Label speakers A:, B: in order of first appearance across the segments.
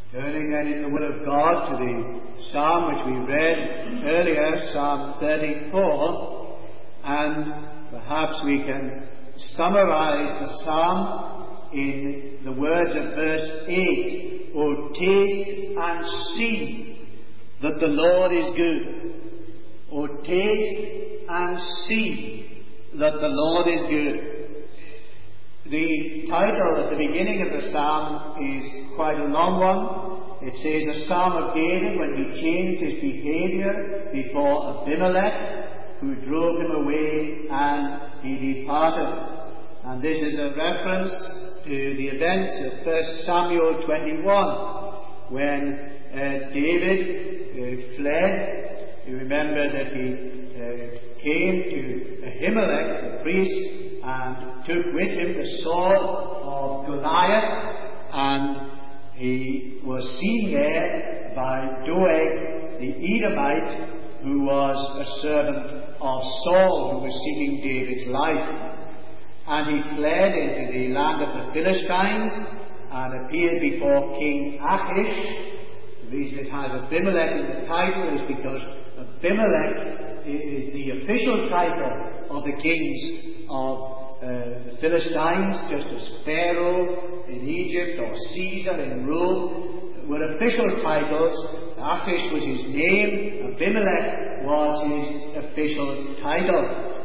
A: Turning then in the Word of God to the psalm which we read earlier, Psalm 34, and perhaps we can summarize the psalm in the words of verse 8. O taste and see that the Lord is good. O taste and see that the Lord is good. The title at the beginning of the psalm is quite a long one. It says, a psalm of David when he changed his behavior before Abimelech, who drove him away and he departed. And this is a reference to the events of 1 Samuel 21, when David fled. You remember that he came to Ahimelech, the priest, and took with him the sword of Goliath, and he was seen there by Doeg the Edomite, who was a servant of Saul, who was seeking David's life. And he fled into the land of the Philistines and appeared before King Achish. The reason it has Abimelech in the title is because Abimelech is the official title of the kings of the Philistines, just as Pharaoh in Egypt or Caesar in Rome were official titles. Achish was his name, Abimelech was his official title.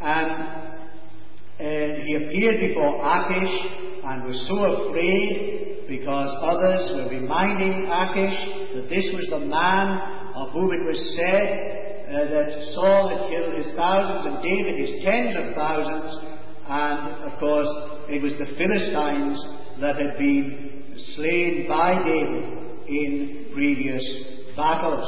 A: And he appeared before Achish and was so afraid because others were reminding Achish that this was the man of whom it was said that Saul had killed his thousands and David his tens of thousands. And, of course, it was the Philistines that had been slain by David in previous battles.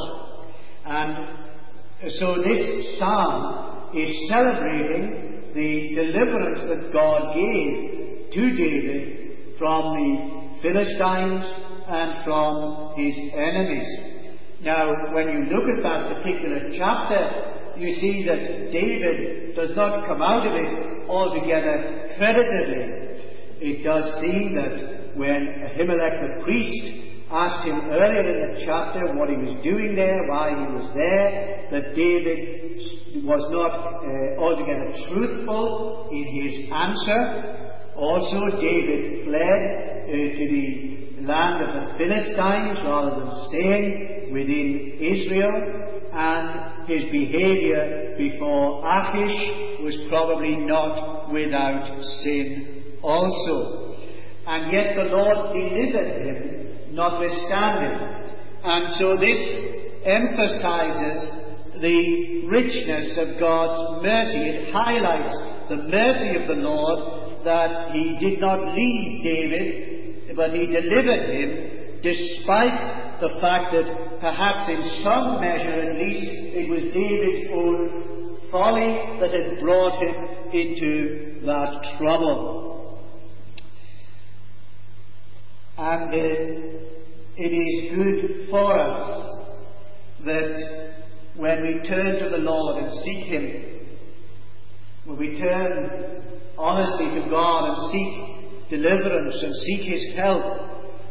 A: And so this psalm is celebrating the deliverance that God gave to David from the Philistines and from his enemies. Now, when you look at that particular chapter, you see that David does not come out of it altogether creditably. It does seem that when Ahimelech the priest asked him earlier in the chapter what he was doing there, why he was there, that David was not altogether truthful in his answer. Also, David fled to the land of the Philistines rather than staying within Israel, and his behavior before Achish was probably not without sin also. And yet the Lord delivered him notwithstanding. And so this emphasizes the richness of God's mercy. It highlights the mercy of the Lord, that he did not leave David, but he delivered him, despite the fact that perhaps in some measure at least it was David's own folly that had brought him into that trouble. And it is good for us that when we turn to the Lord and seek Him, when we turn honestly to God and seek deliverance and seek His help,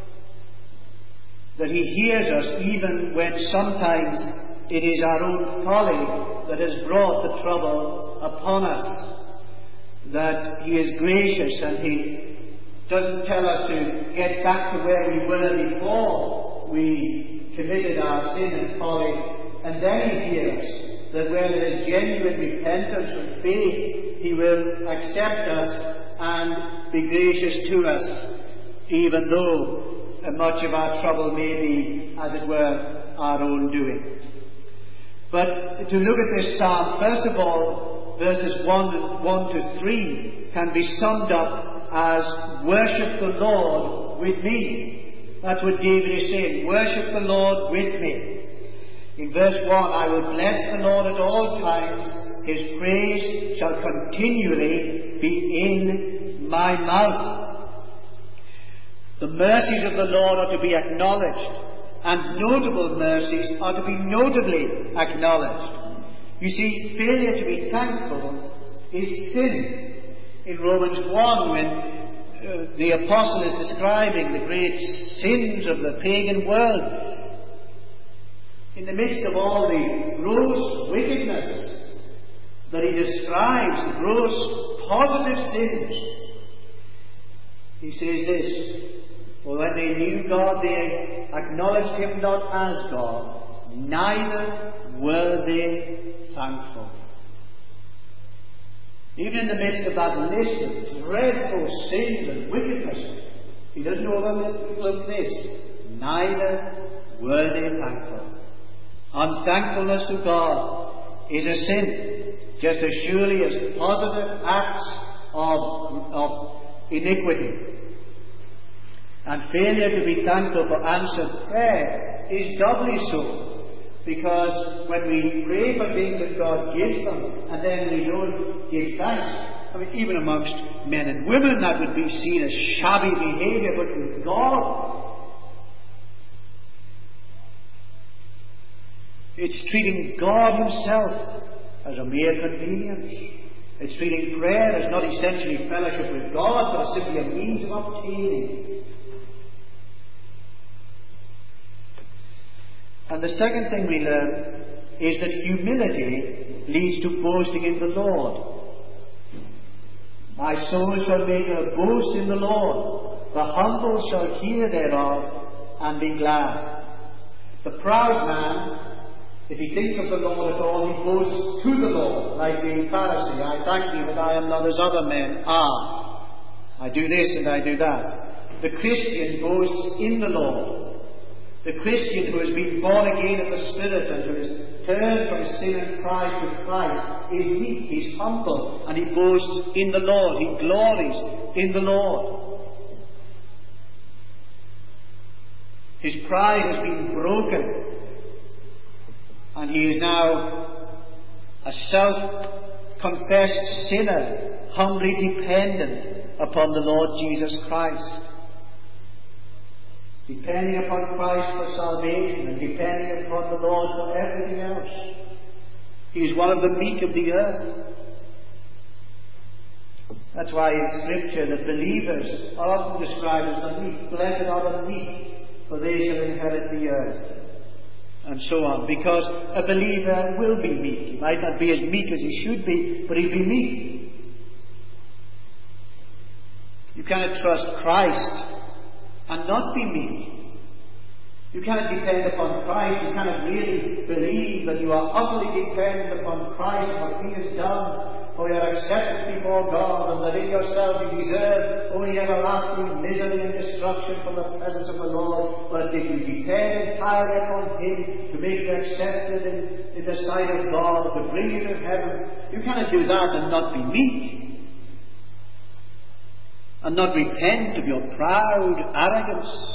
A: that He hears us even when sometimes it is our own folly that has brought the trouble upon us. That He is gracious and He doesn't tell us to get back to where we were before we committed our sin and folly, and then He hears. That where there is genuine repentance and faith, He will accept us and be gracious to us, even though much of our trouble may be, as it were, our own doing. But to look at this psalm, first of all, verses 1 to 3 can be summed up as worship the Lord with me. That's what David is saying. Worship the Lord with me. In verse 1, I will bless the Lord at all times. His praise shall continually be in my mouth. The mercies of the Lord are to be acknowledged, and notable mercies are to be notably acknowledged. You see, failure to be thankful is sin. In Romans 1, when the apostle is describing the great sins of the pagan world. In the midst of all the gross wickedness that he describes, the gross positive sins, he says this: for when they knew God, they acknowledged him not as God, neither were they thankful. Even in the midst of that list of dreadful sins and wickedness, he doesn't overlook this: neither were they thankful. Unthankfulness to God is a sin, just as surely as positive acts of iniquity. And failure to be thankful for answered prayer is doubly so, because when we pray for things that God gives them, and then we don't give thanks, I mean, even amongst men and women that would be seen as shabby behaviour, but with God, it's treating God himself as a mere convenience. It's treating prayer as not essentially fellowship with God, but as simply a means of obtaining. And the second thing we learn is that humility leads to boasting in the Lord. My soul shall make her boast in the Lord. The humble shall hear thereof and be glad. The proud man, if he thinks of the Lord at all, he boasts to the Lord, like the Pharisee. I thank thee that I am not as other men are. I do this and I do that. The Christian boasts in the Lord. The Christian who has been born again of the Spirit and who has turned from sin and pride to Christ is meek, he's humble, and he boasts in the Lord. He glories in the Lord. His pride has been broken, and he is now a self-confessed sinner, humbly dependent upon the Lord Jesus Christ. Depending upon Christ for salvation and depending upon the Lord for everything else. He is one of the meek of the earth. That's why in Scripture the believers are often described as the meek. Blessed are the meek, for they shall inherit the earth. And so on. Because a believer will be meek. He might not be as meek as he should be, but he'll be meek. You cannot trust Christ and not be meek. You cannot depend upon Christ. You cannot really believe that you are utterly dependent upon Christ and what he has done for your acceptance before God, and that in yourself you deserve only everlasting misery and destruction from the presence of the Lord. But if you depend entirely upon him to make you accepted in the sight of God, to bring you to heaven, you cannot do that and not be meek, and not repent of your proud arrogance.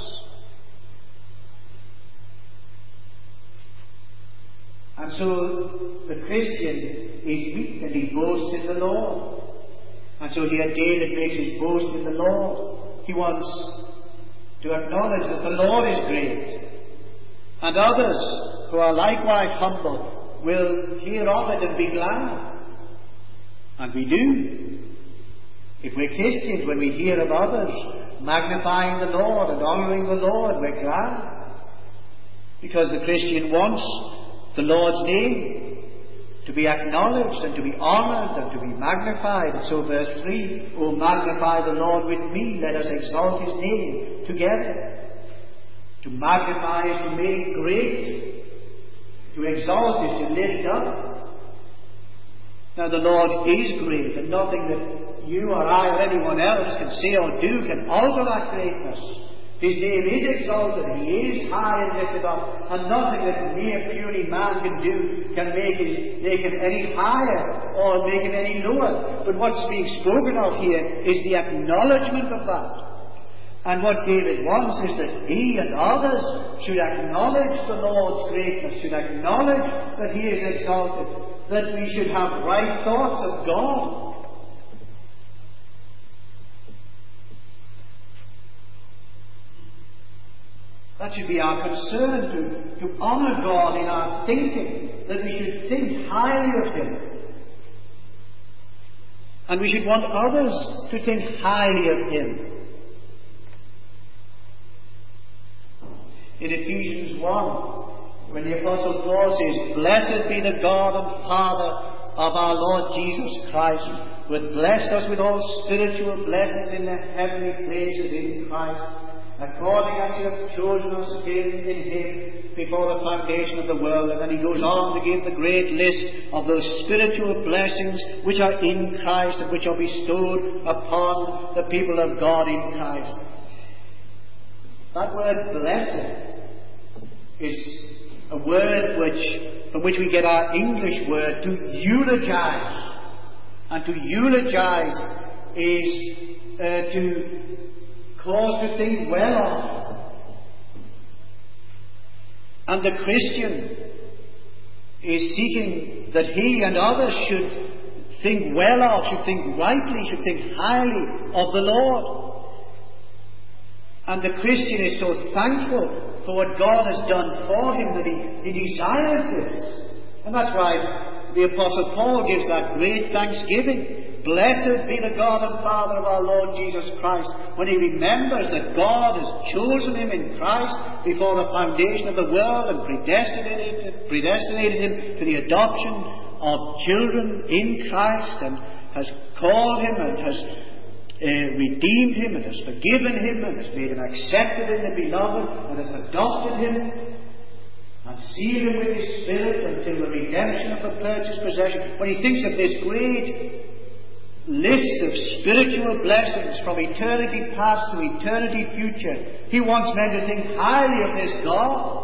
A: And so the Christian is meek and he boasts in the Lord. And so here David makes his boast in the Lord. He wants to acknowledge that the Lord is great, and others who are likewise humble will hear of it and be glad. And we do. If we're Christians, when we hear of others magnifying the Lord and honouring the Lord, we're glad. Because the Christian wants the Lord's name to be acknowledged and to be honoured and to be magnified. And so verse 3, O magnify the Lord with me, let us exalt his name together. To magnify is to make great. To exalt is to lift up. Now the Lord is great, and nothing that you or I or anyone else can say or do can alter that greatness. His name is exalted, he is high and lifted up, and nothing that mere puny man can do can make him any higher or make him any lower. But what's being spoken of here is the acknowledgement of that. And what David wants is that he and others should acknowledge the Lord's greatness, should acknowledge that he is exalted, that we should have right thoughts of God. That should be our concern, to honour God in our thinking, that we should think highly of him. And we should want others to think highly of him. in Ephesians 1, when the Apostle Paul says, "Blessed be the God and Father of our Lord Jesus Christ, who hath blessed us with all spiritual blessings in the heavenly places in Christ, according as he hath chosen us in him before the foundation of the world." And then he goes on to give the great list of those spiritual blessings which are in Christ and which are bestowed upon the people of God in Christ. That word "blessed" is a word from which we get our English word to eulogize. And to eulogize is to cause to think well of. And the Christian is seeking that he and others should think well of, should think rightly, should think highly of the Lord. And the Christian is so thankful for what God has done for him that he desires this. And that's why the Apostle Paul gives that great thanksgiving. Blessed be the God and Father of our Lord Jesus Christ, when he remembers that God has chosen him in Christ before the foundation of the world and predestinated him to the adoption of children in Christ, and has called him and has redeemed him and has forgiven him and has made him accepted in the beloved and has adopted him and sealed him with his Spirit until the redemption of the purchased possession. When he thinks of this great list of spiritual blessings from eternity past to eternity future, he wants men to think highly of this God.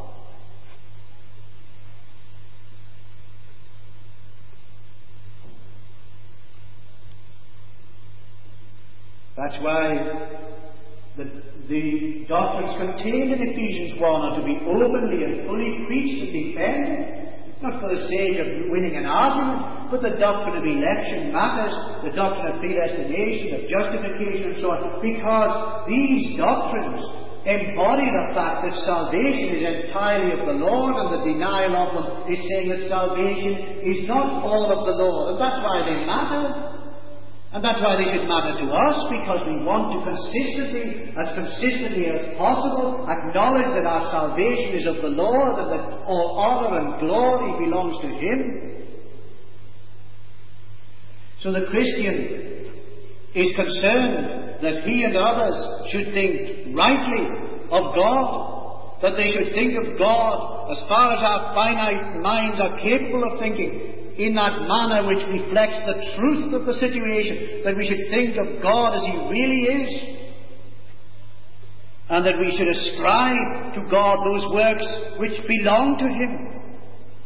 A: That's why the doctrines contained in Ephesians 1 are to be openly and fully preached and defended, not for the sake of winning an argument, but the doctrine of election matters, the doctrine of predestination, of justification, and so on, because these doctrines embody the fact that salvation is entirely of the Lord, and the denial of them is saying that salvation is not all of the Lord, and that's why they matter. And that's why they should matter to us, because we want to consistently as possible, acknowledge that our salvation is of the Lord and that all honour and glory belongs to Him. So the Christian is concerned that he and others should think rightly of God, that they should think of God as far as our finite minds are capable of thinking, in that manner which reflects the truth of the situation, that we should think of God as He really is, and that we should ascribe to God those works which belong to Him.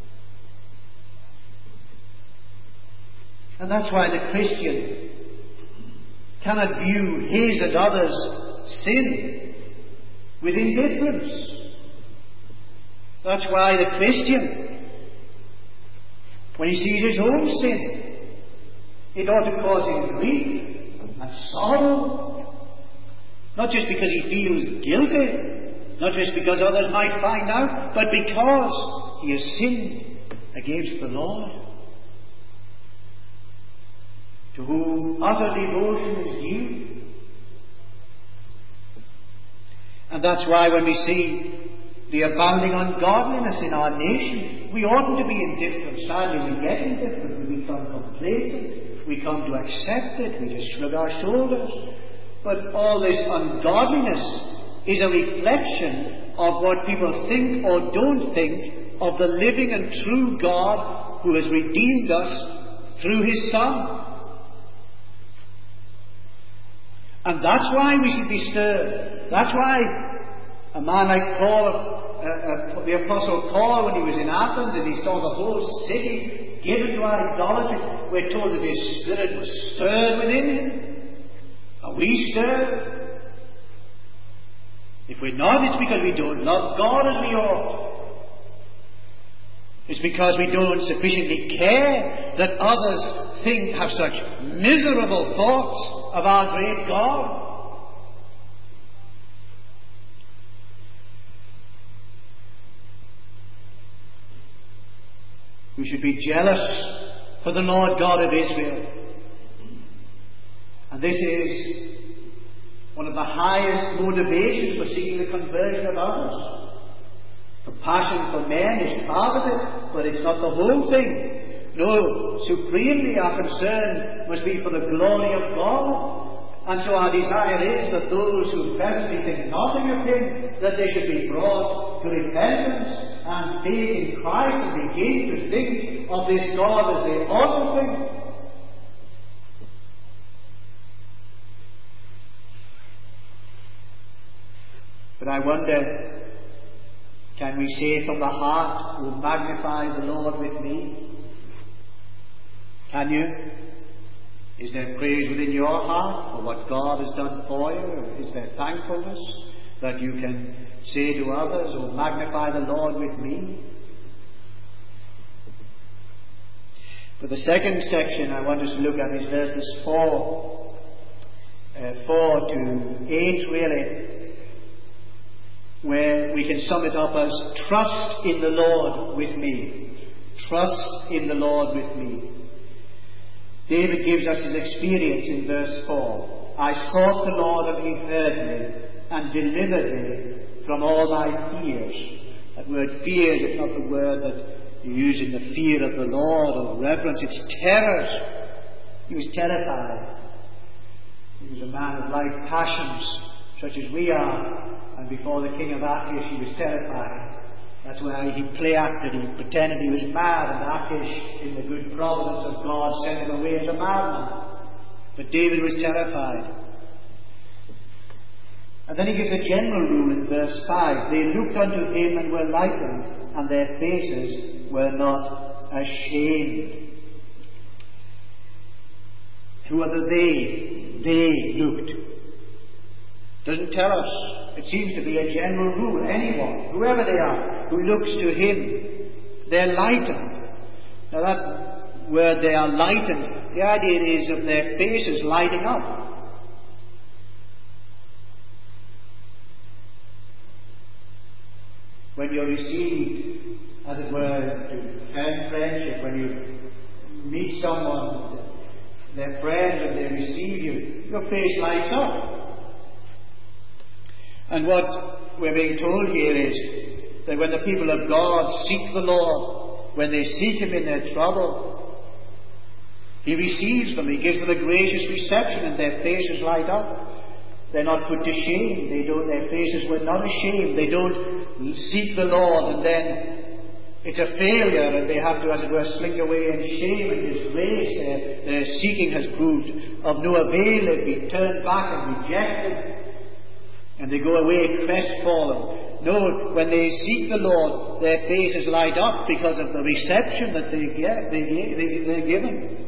A: And that's why the Christian cannot view his and others' sin with indifference. That's why the Christian, when he sees his own sin, it ought to cause him grief and sorrow. Not just because he feels guilty, not just because others might find out, but because he has sinned against the Lord, to whom utter devotion is due. And that's why when we see the abounding ungodliness in our nation, we oughtn't to be indifferent. Sadly, we get indifferent. We become complacent. We come to accept it. We just shrug our shoulders. But all this ungodliness is a reflection of what people think or don't think of the living and true God who has redeemed us through His Son. And that's why we should be stirred. That's why a man like Paul, the Apostle Paul, when he was in Athens and he saw the whole city given to idolatry, we're told that his spirit was stirred within him. Are we stirred? If we're not, it's because we don't love God as we ought. It's because we don't sufficiently care that others have such miserable thoughts of our great God. We should be jealous for the Lord God of Israel. And this is one of the highest motivations for seeking the conversion of others. Compassion for men is part of it, but it's not the whole thing. No, supremely our concern must be for the glory of God. And so our desire is that those who presently think nothing of Him, that they should be brought to repentance and faith in Christ and begin to think of this God as they ought to think. But I wonder, can we say from the heart, "Oh, magnify the Lord with me"? Can you? Is there praise within your heart for what God has done for you? Is there thankfulness that you can say to others, "Oh, magnify the Lord with me"? But the second section I want us to look at is verses 4 to 8, really, where we can sum it up as, "Trust in the Lord with me." Trust in the Lord with me. David gives us his experience in verse 4. "I sought the Lord, and He heard me, and delivered me from all my fears." That word fears is not the word that you use in the fear of the Lord or reverence. It's terrors. He was terrified. He was a man of like passions, such as we are. And before the king of Achish, he was terrified. That's why he play-acted. He pretended he was mad, and Achish, in the good providence of God, sent him away as a madman. But David was terrified. And then he gives a general rule in verse 5. "They looked unto him and were lightened, and their faces were not ashamed." Who are the they? They looked. Doesn't tell us. It seems to be a general rule. Anyone, whoever they are, who looks to Him, they're lightened. Now that word, "they are lightened," the idea is of their faces lighting up. When you're received, as it were, to friendship, when you meet someone, they're friends, and they receive you, your face lights up. And what we're being told here is that when the people of God seek the Lord, when they seek Him in their trouble, He receives them. He gives them a gracious reception, and their faces light up. They're not put to shame. Their faces were not ashamed. They don't seek the Lord and then it's a failure, and they have to, as it were, slink away in shame and disgrace. Their seeking has proved of no avail. They've been turned back and rejected. And they go away crestfallen. No, when they seek the Lord, their faces light up because of the reception that they're given.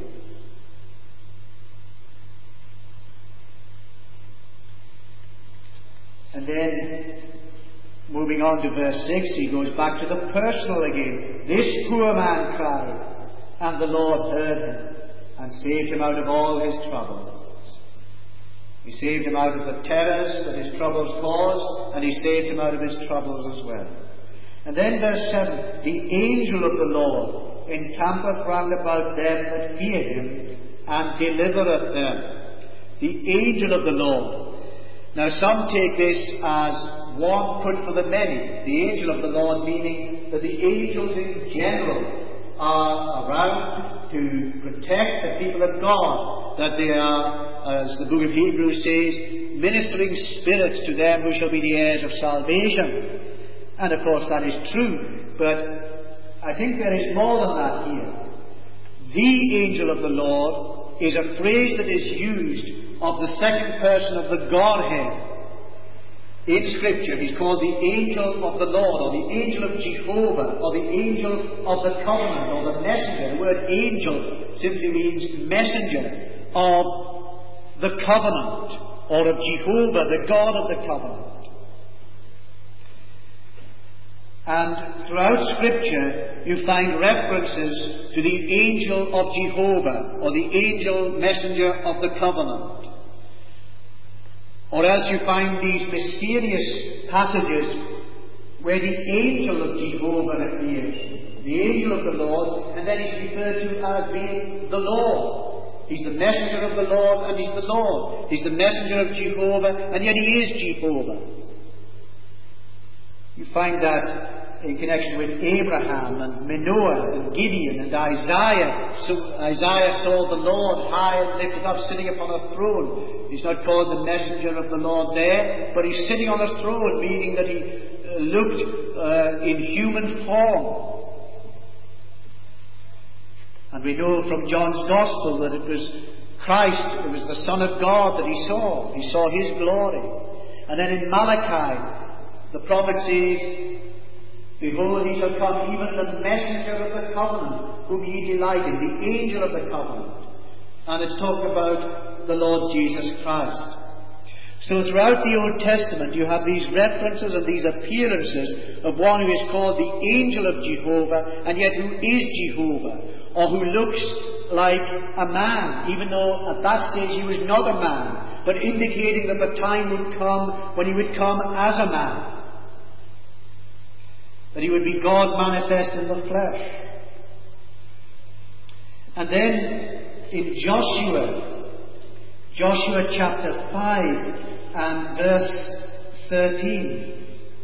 A: And then, moving on to verse 6, he goes back to the personal again. "This poor man cried, and the Lord heard him, and saved him out of all his troubles." He saved him out of the terrors that his troubles caused, and He saved him out of his troubles as well. And then verse 7, "The angel of the Lord encampeth round about them that fear Him, and delivereth them." The angel of the Lord. Now some take this as one put for the many. The angel of the Lord, meaning that the angels in general are around to protect the people of God, that they are, as the book of Hebrews says, ministering spirits to them who shall be the heirs of salvation. And of course that is true, but I think there is more than that here. The angel of the Lord is a phrase that is used of the second person of the Godhead. In Scripture, He's called the angel of the Lord, or the angel of Jehovah, or the angel of the covenant, or the messenger. The word angel simply means messenger of the covenant, or of Jehovah, the God of the covenant. And throughout Scripture, you find references to the angel of Jehovah, or the angel messenger of the covenant. Or else you find these mysterious passages where the angel of Jehovah appears, the angel of the Lord, and then he's referred to as being the Lord. He's the messenger of the Lord, and He's the Lord. He's the messenger of Jehovah, and yet He is Jehovah. You find that in connection with Abraham and Manoah and Gideon and Isaiah. So Isaiah saw the Lord high and lifted up, sitting upon a throne. He's not called the messenger of the Lord there, but he's sitting on a throne, meaning that he looked in human form. And we know from John's Gospel that it was Christ, it was the Son of God that he saw. He saw His glory. And then in Malachi, the prophet says, "Behold, He shall come, even the messenger of the covenant, whom ye delight in," the angel of the covenant. And it's talking about the Lord Jesus Christ. So throughout the Old Testament you have these references and these appearances of one who is called the angel of Jehovah, and yet who is Jehovah, or who looks like a man, even though at that stage he was not a man, but indicating that the time would come when he would come as a man, that he would be God manifest in the flesh. And then in Joshua chapter 5 and verse 13.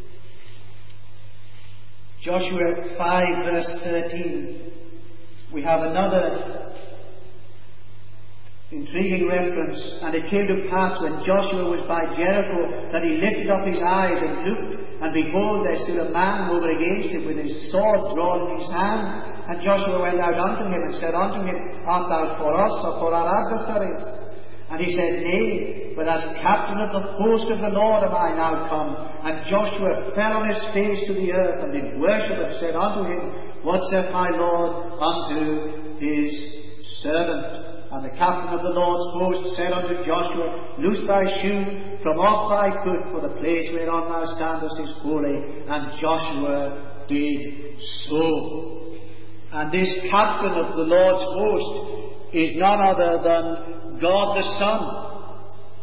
A: Joshua 5 verse 13. We have another intriguing reference. "And it came to pass, when Joshua was by Jericho, that he lifted up his eyes and looked, and behold, there stood a man over against him with his sword drawn in his hand. And Joshua went out unto him and said unto him, Art thou for us or for our adversaries? And he said, Nay, but as captain of the host of the Lord am I now come. And Joshua fell on his face to the earth, and did worship, and said unto him, What saith my Lord unto his servant? And the captain of the Lord's host said unto Joshua, Loose thy shoe from off thy foot, for the place whereon thou standest is holy. And Joshua did so." And this captain of the Lord's host is none other than God the Son.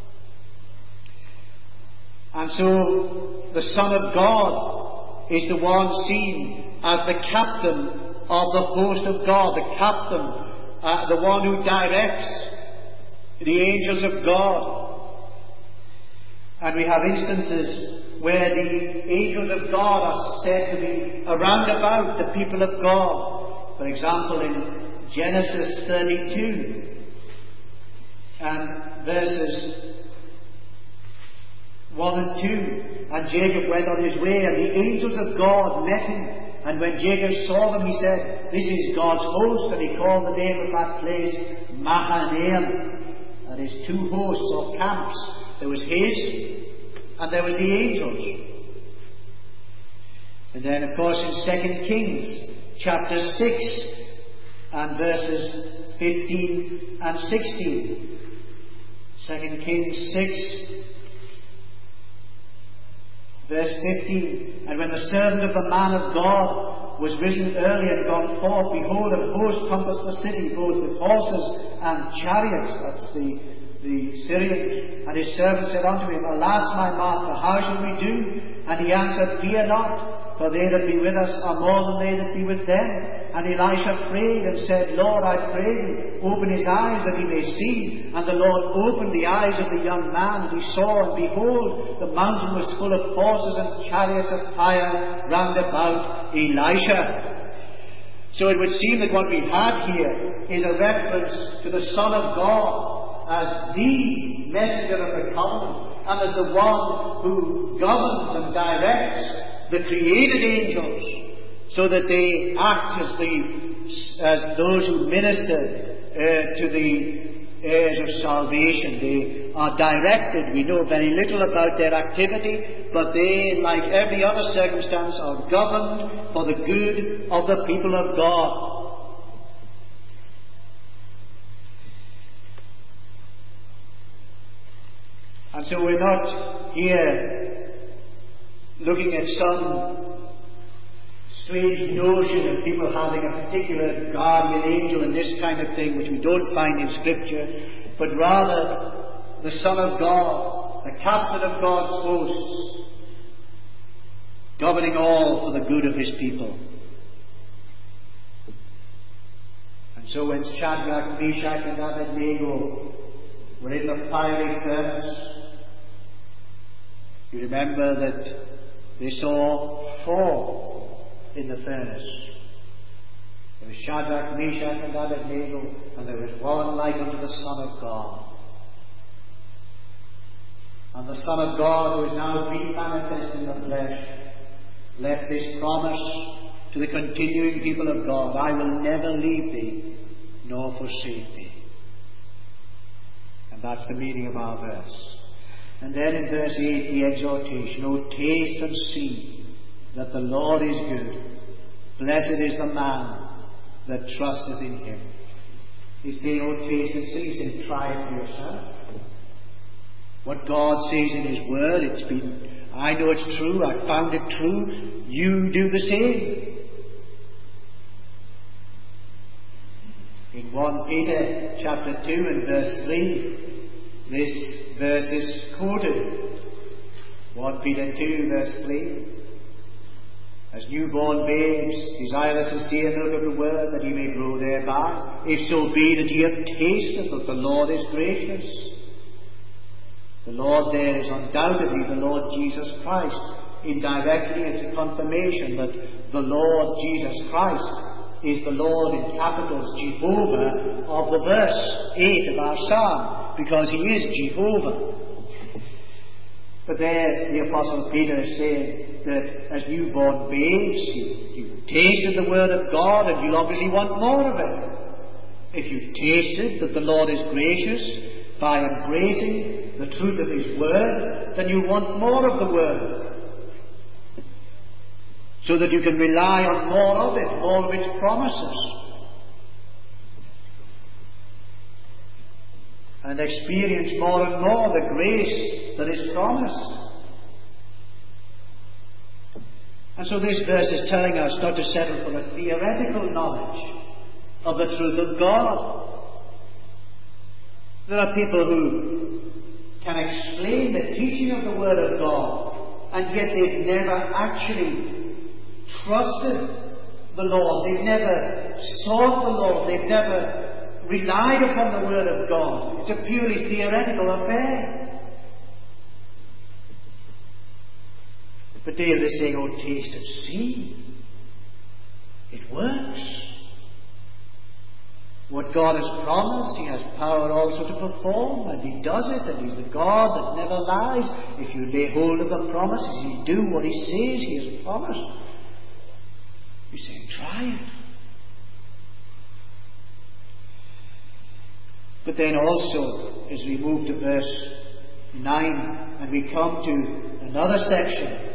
A: And so the Son of God is the one seen as the captain of the host of God, the captain, the one who directs the angels of God. And we have instances where the angels of God are said to be around about the people of God. For example, in Genesis 32 and verses 1 and 2. "And Jacob went on his way, and the angels of God met him. And when Jacob saw them, he said, This is God's host. And he called the name of that place Mahanaim." That is, two hosts or camps. There was his, and there was the angels. And then, of course, in 2 Kings chapter 6 and verses 15 and 16. 2 Kings 6 verse 15. "And when the servant of the man of God was risen early and gone forth, behold, a host compassed the city, both with horses and chariots." That's the Syrians. "And his servant said unto him, Alas, my master, how shall we do? And he answered, Fear not, for they that be with us are more than they that be with them. And Elisha prayed and said, Lord, I pray thee, open his eyes that he may see. And the Lord opened the eyes of the young man, and he saw, and behold, the mountain was full of horses and chariots of fire round about Elisha." So it would seem that what we have here is a reference to the Son of God as the messenger of the covenant, and as the one who governs and directs the created angels, so that they act as those who minister to the heirs of salvation. They are directed. We know very little about their activity, but they, like every other circumstance, are governed for the good of the people of God. And so we're not here looking at some strange notion of people having a particular guardian angel and this kind of thing, which we don't find in Scripture, but rather the Son of God, the captain of God's hosts, governing all for the good of his people. And so when Shadrach, Meshach and Abednego were in the fiery furnace, you remember that they saw 4 in the furnace. There was Shadrach, Meshach and Abednego, and there was one like unto the Son of God. And the Son of God, who is now been manifest in the flesh, left this promise to the continuing people of God: I will never leave thee nor forsake thee. And that's the meaning of our verse. And then in verse 8, the exhortation: O taste and see that the Lord is good. Blessed is the man that trusteth in him. He's saying, oh, taste and see. He's saying, try it for yourself. What God says in His Word, I know it's true, I've found it true, you do the same. In 1 Peter chapter 2 and verse 3, this verse is quoted. 1 Peter 2 verse 3. As newborn babes, desire the sincere milk of the word, that ye may grow thereby, if so be that ye have tasted that the Lord is gracious. The Lord there is undoubtedly the Lord Jesus Christ. Indirectly, it's a confirmation that the Lord Jesus Christ is the Lord in capitals, Jehovah, of the verse 8 of our psalm, because He is Jehovah. But there the Apostle Peter is saying that as newborn babes, you've tasted the Word of God and you'll obviously want more of it. If you've tasted that the Lord is gracious by embracing the truth of His Word, then you want more of the Word, so that you can rely on more of it, more of its promises, and experience more and more the grace that is promised. And so this verse is telling us not to settle for a theoretical knowledge of the truth of God. There are people who can explain the teaching of the Word of God, and yet they've never actually trusted the Lord. They've never sought the Lord. They've never relied upon the Word of God. It's a purely theoretical affair. But David is saying, oh, taste and see. It works. What God has promised, He has power also to perform, and He does it, and He's the God that never lies. If you lay hold of the promises, you do what He says He has promised. He's saying, try it. But then also, as we move to verse 9, and we come to another section,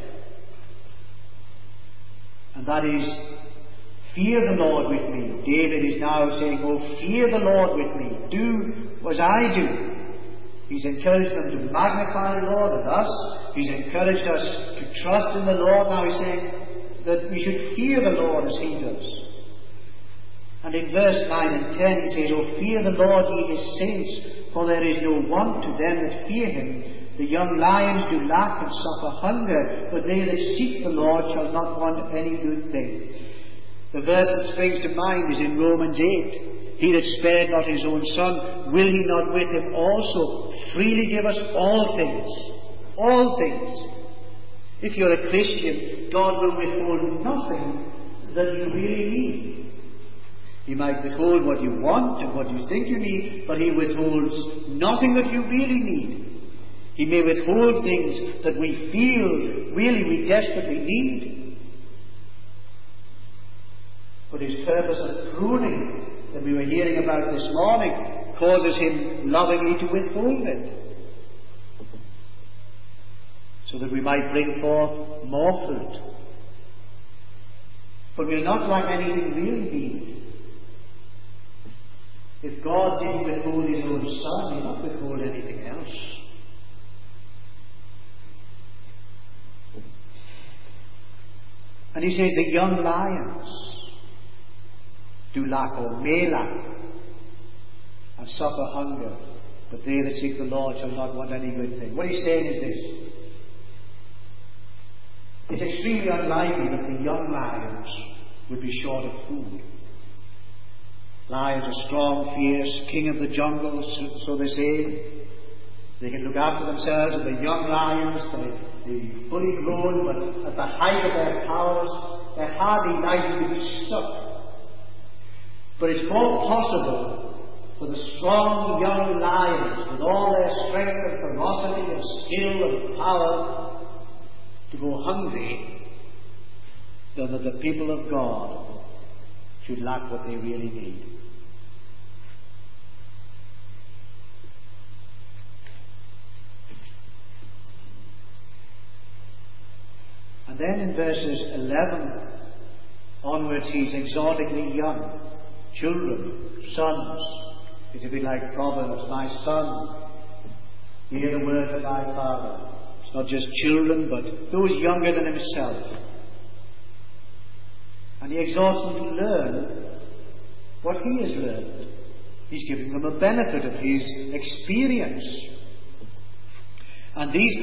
A: and that is, fear the Lord with me. David is now saying, oh, fear the Lord with me. Do as I do. He's encouraged them to magnify the Lord with us. He's encouraged us to trust in the Lord. Now He's saying that we should fear the Lord as He does. And in verse 9 and 10 He says, oh, fear the Lord, ye His saints, for there is no want to them that fear Him. The young lions do lack and suffer hunger, but they that seek the Lord shall not want any good thing. The verse that springs to mind is in Romans 8. He that spared not His own Son, will He not with Him also freely give us all things? All things. If you're a Christian, God will withhold nothing that you really need. He might withhold what you want and what you think you need, but He withholds nothing that you really need. He may withhold things that we feel really we desperately need. But His purpose of pruning that we were hearing about this morning causes Him lovingly to withhold it, so that we might bring forth more fruit. But we'll not lack anything really need. If God didn't withhold His own Son, He'd not withhold anything else. And He says the young lions do lack or may lack and suffer hunger, but they that seek the Lord shall not want any good thing. What He's saying is this: it's extremely unlikely that the young lions would be short of food. Lions are strong, fierce, king of the jungle, so they say. They can look after themselves, and the young lions, they fully grown, but at the height of their powers, they're hardly likely to be stuck. But it's more possible for the strong young lions, with all their strength and ferocity and skill and power, to go hungry, than that the people of God should lack what they really need. And then in verses 11 onwards, he's exhorting the young, children, sons. It's a bit like Proverbs, my son, hear the words of thy father. It's not just children, but those younger than himself. And he exhorts them to learn what he has learned. He's giving them a benefit of his experience. And these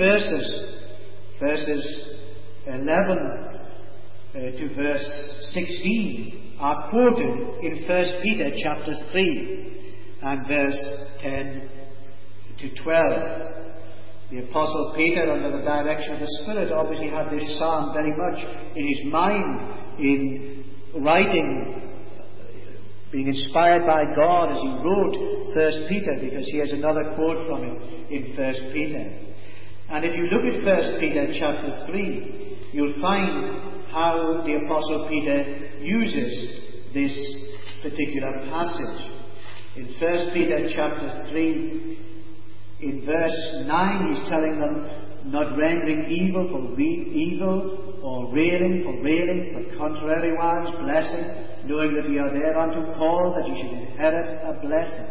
A: verses 11 to verse 16, are quoted in 1 Peter chapter 3 and verse 10 to 12. The Apostle Peter, under the direction of the Spirit, obviously had this psalm very much in his mind, in writing, being inspired by God as he wrote 1 Peter, because he has another quote from him in 1 Peter. And if you look at 1 Peter chapter 3, you'll find how the Apostle Peter uses this particular passage. In 1 Peter chapter 3, in verse 9, he's telling them, not rendering evil for evil, or railing for railing, but contrariwise blessing, knowing that ye are thereunto called, that ye should inherit a blessing.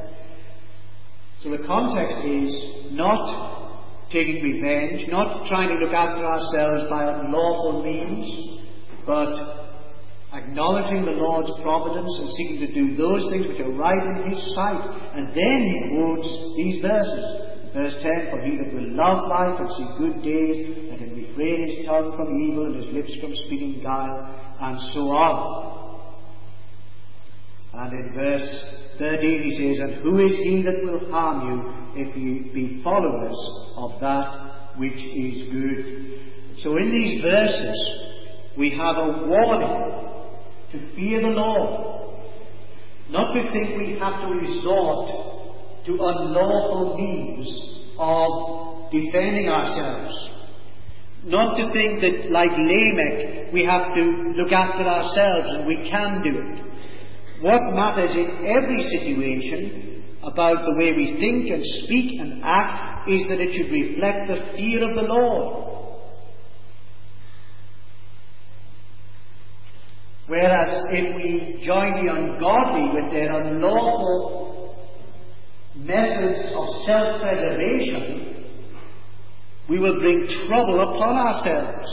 A: So the context is not taking revenge, not trying to look after ourselves by unlawful means, but acknowledging the Lord's providence and seeking to do those things which are right in His sight. And then he quotes these verses. Verse 10, for he that will love life and see good days, let him refrain his tongue from evil and his lips from speaking guile, and so on. And in verse 13 he says, and who is he that will harm you if ye be followers of that which is good? So in these verses we have a warning to fear the Lord, not to think we have to resort to unlawful means of defending ourselves, not to think that, like Lamech, we have to look after ourselves and we can do it. What matters in every situation about the way we think and speak and act is that it should reflect the fear of the Lord. Whereas if we join the ungodly with their unlawful methods of self-preservation, we will bring trouble upon ourselves.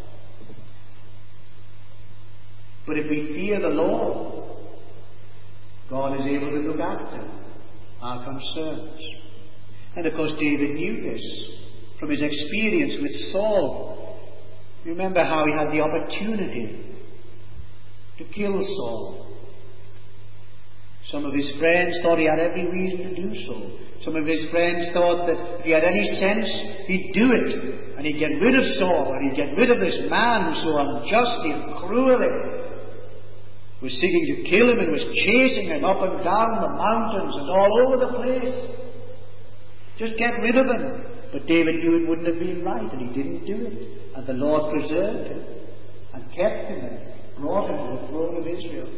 A: But if we fear the Lord, God is able to look after our concerns. And of course David knew this from his experience with Saul. You remember how he had the opportunity to kill Saul. Some of his friends thought he had every reason to do so. Some of his friends thought that if he had any sense, he'd do it. And he'd get rid of Saul, and he'd get rid of this man who so unjustly and cruelly was seeking to kill him and was chasing him up and down the mountains and all over the place. Just get rid of him. But David knew it wouldn't have been right, and he didn't do it. And the Lord preserved him and kept him and brought him to the throne of Israel.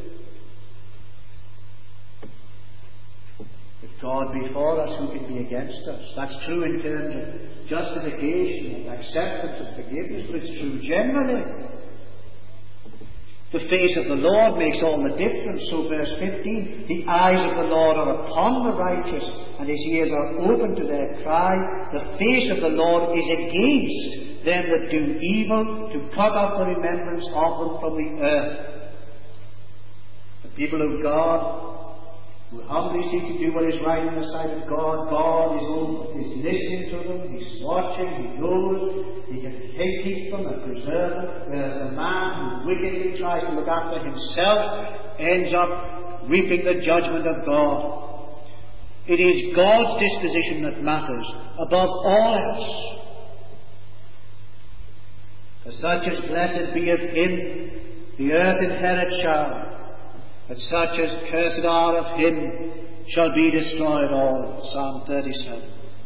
A: If God be for us, who can be against us? That's true in terms of justification and acceptance and forgiveness, but it's true generally. The face of the Lord makes all the difference. So verse 15, the eyes of the Lord are upon the righteous, and his ears are open to their cry. The face of the Lord is against them that do evil, to cut off the remembrance of them from the earth. The people of God who humbly seek to do what is right in the sight of God, God is listening to them, He's watching, He knows, He can keep them and preserve them. Whereas the man who wickedly tries to look after himself ends up reaping the judgment of God. It is God's disposition that matters above all else. For such as blessed be of him, the earth inherit shall, but such as cursed are of him shall be destroyed all. Psalm 37.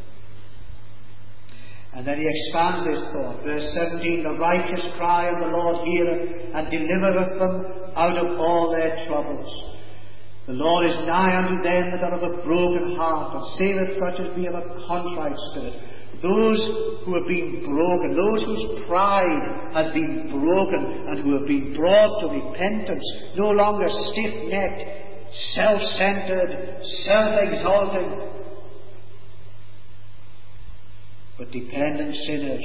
A: And then he expands this thought. Verse 17, the righteous cry, and the Lord heareth, and delivereth them out of all their troubles. The Lord is nigh unto them that are of a broken heart, and saveth such as be of a contrite spirit. Those who have been broken, those whose pride has been broken, and who have been brought to repentance, no longer stiff-necked, self-centered, self-exalting, but dependent sinners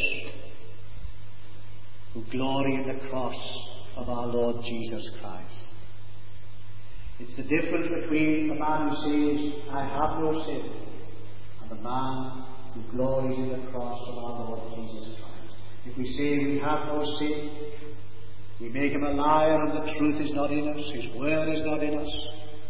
A: who glory in the cross of our Lord Jesus Christ. It's the difference between the man who says, I have no sin, and the man who glories in the cross of our Lord Jesus Christ. If we say we have no sin, we make him a liar, and the truth is not in us, his word is not in us.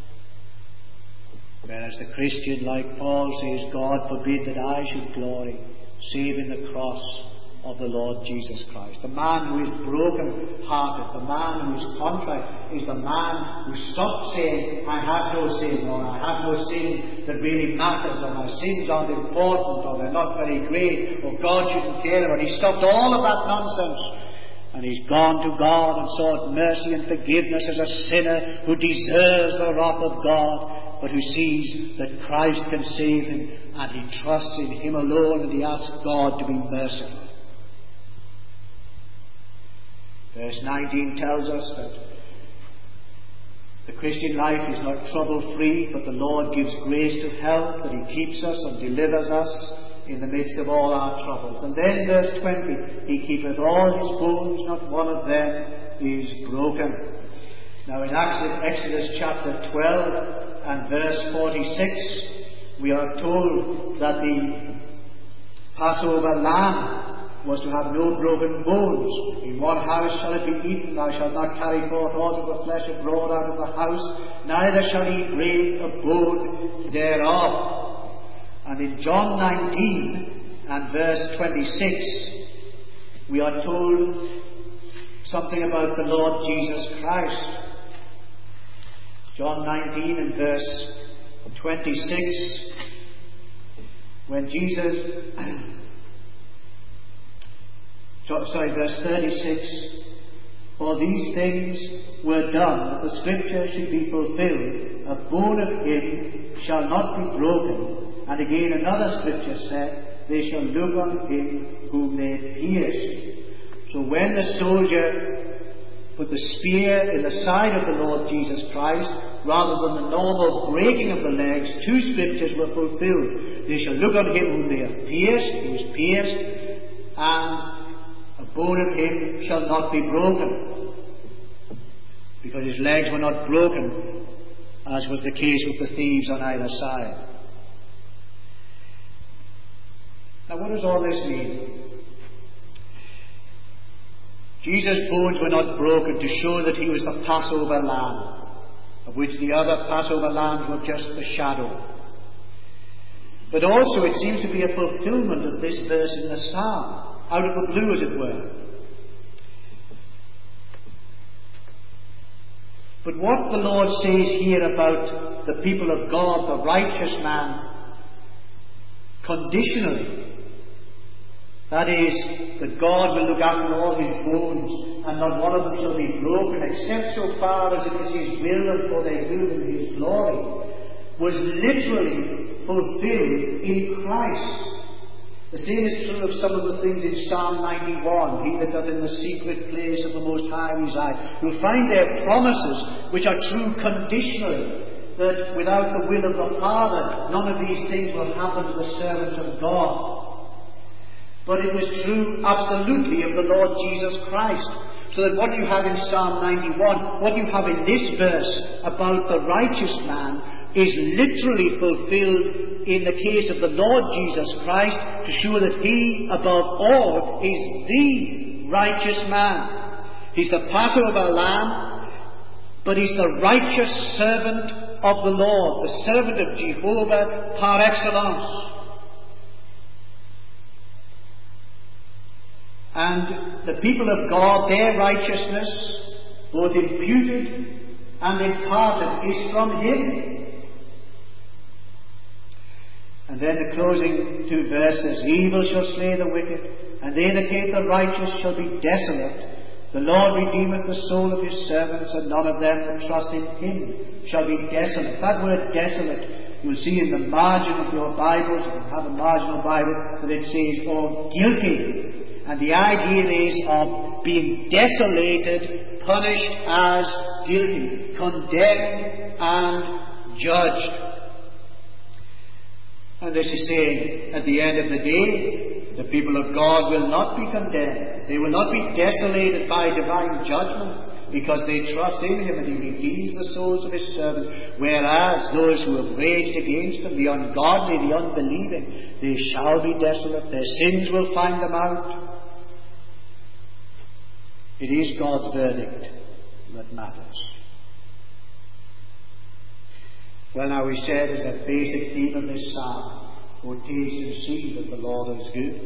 A: Whereas the Christian, like Paul, says, God forbid that I should glory, save in the cross of the Lord Jesus Christ. The man who is broken-hearted, the man who is contrite, is the man who stops saying, I have no sin, or I have no sin that really matters, or my sins aren't important, or they're not very great, or God shouldn't care about it. He stopped all of that nonsense, and he's gone to God and sought mercy and forgiveness as a sinner who deserves the wrath of God, but who sees that Christ can save him, and he trusts in him alone, and he asks God to be merciful. Verse 19 tells us that the Christian life is not trouble-free, but the Lord gives grace to help, that he keeps us and delivers us in the midst of all our troubles. And then verse 20, he keepeth all his bones, not one of them is broken. Now in Exodus chapter 12 and verse 46, we are told that the Passover lamb was to have no broken bones. In one house shall it be eaten, thou shalt not carry forth aught of the flesh abroad out of the house, neither shall he break a bone thereof. And in John 19 and verse 26, we are told something about the Lord Jesus Christ. John 19 and verse 26, when verse 36, for these things were done, that the scripture should be fulfilled, a bone of him shall not be broken. And again another scripture said, they shall look on him whom they pierced. So when the soldier put the spear in the side of the Lord Jesus Christ, rather than the normal breaking of the legs, two scriptures were fulfilled. They shall look on him whom they have pierced, he was pierced, and a bone of him shall not be broken, because his legs were not broken, as was the case with the thieves on either side. Now what does all this mean? Jesus' bones were not broken to show that he was the Passover lamb, of which the other Passover lambs were just the shadow. But also it seems to be a fulfillment of this verse in the Psalm, out of the blue, as it were. But what the Lord says here about the people of God, the righteous man, conditionally, that is, that God will look after all his bones, and not one of them shall be broken, except so far as it is his will and for their good and his glory, was literally fulfilled in Christ. The same is true of some of the things in Psalm 91. He that doth in the secret place of the Most High reside. You'll find there promises which are true conditionally, that without the will of the Father, none of these things will happen to the servants of God. But it was true absolutely of the Lord Jesus Christ. So that what you have in Psalm 91, what you have in this verse about the righteous man, is literally fulfilled in the case of the Lord Jesus Christ, to show that he, above all, is the righteous man. He's the Passover lamb, but he's the righteous servant of the Lord, the servant of Jehovah par excellence. And the people of God, their righteousness, both imputed and imparted, is from him. And then the closing two verses, evil shall slay the wicked, and they that hate the righteous shall be desolate. The Lord redeemeth the soul of his servants, and none of them that trust in him shall be desolate. That word desolate, you'll see in the margin of your Bibles, if you have a marginal Bible, that it says, or guilty. And the idea is of being desolated, punished as guilty, condemned and judged. And this is saying, at the end of the day, the people of God will not be condemned. They will not be desolated by divine judgment, because they trust in him and he redeems the souls of his servants. Whereas those who have raged against him, the ungodly, the unbelieving, they shall be desolate. Their sins will find them out. It is God's verdict that matters. Well, now we said as a basic theme of this psalm, "O taste and see that the Lord is good."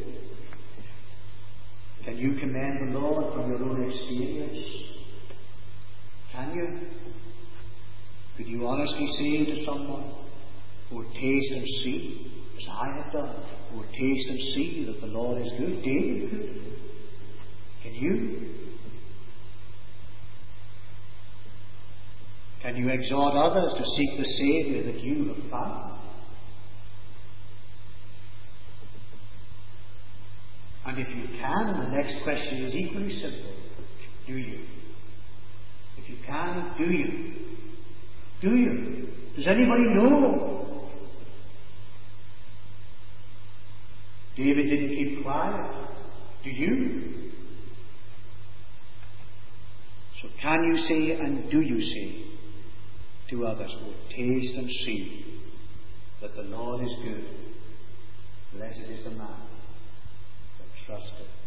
A: Can you commend the Lord from your own experience? Can you? Could you honestly say to someone, "O taste and see," as I have done, "O taste and see that the Lord is good"? David could. Can you? Can you exhort others to seek the Saviour that you have found? And if you can, the next question is equally simple. Do you? If you can, do you? Do you? Does anybody know? David didn't keep quiet. Do you? So can you say and do you say to others, "O taste and see that the Lord is good. Blessed is the man that trusteth